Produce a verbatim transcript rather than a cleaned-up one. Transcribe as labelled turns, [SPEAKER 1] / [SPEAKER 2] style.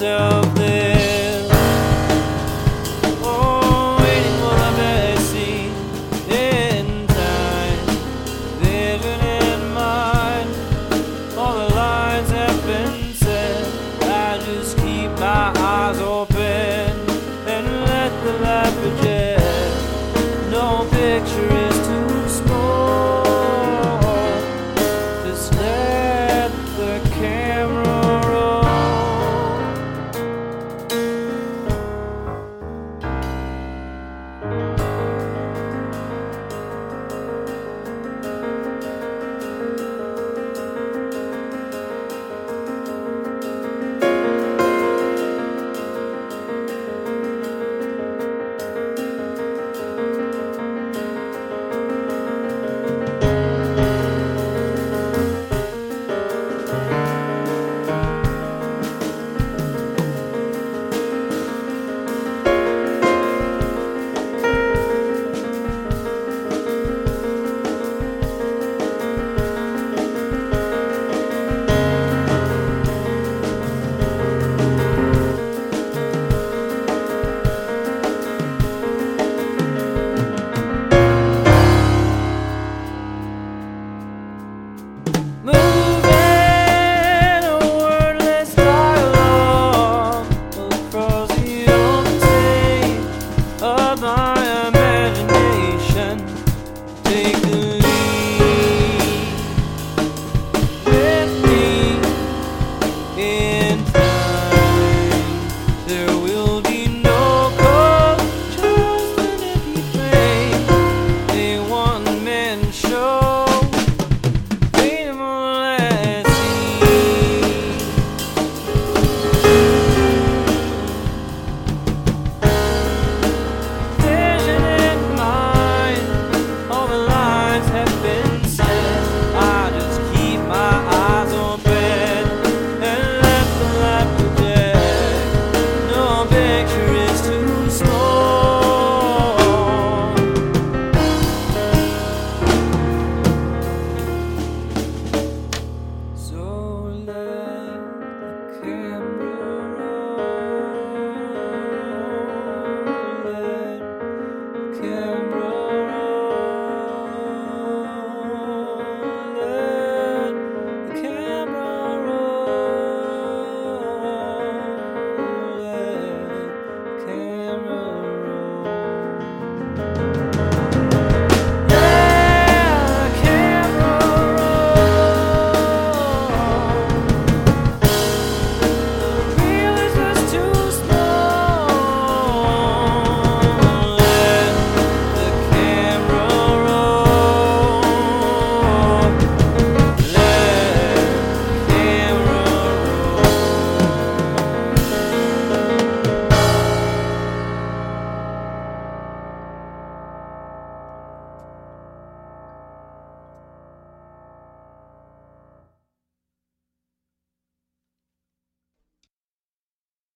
[SPEAKER 1] myself there. Oh, waiting for the blessing in time, vision in mind. All the lines have been said. I just keep my eyes open and let the light project. No picture is too small. Just let the camera roll. My imagination, take the lead with me in time. There will be no cause, just an empty frame, a one-man show. Waiting for that scene. Vision in mind, all the lines have been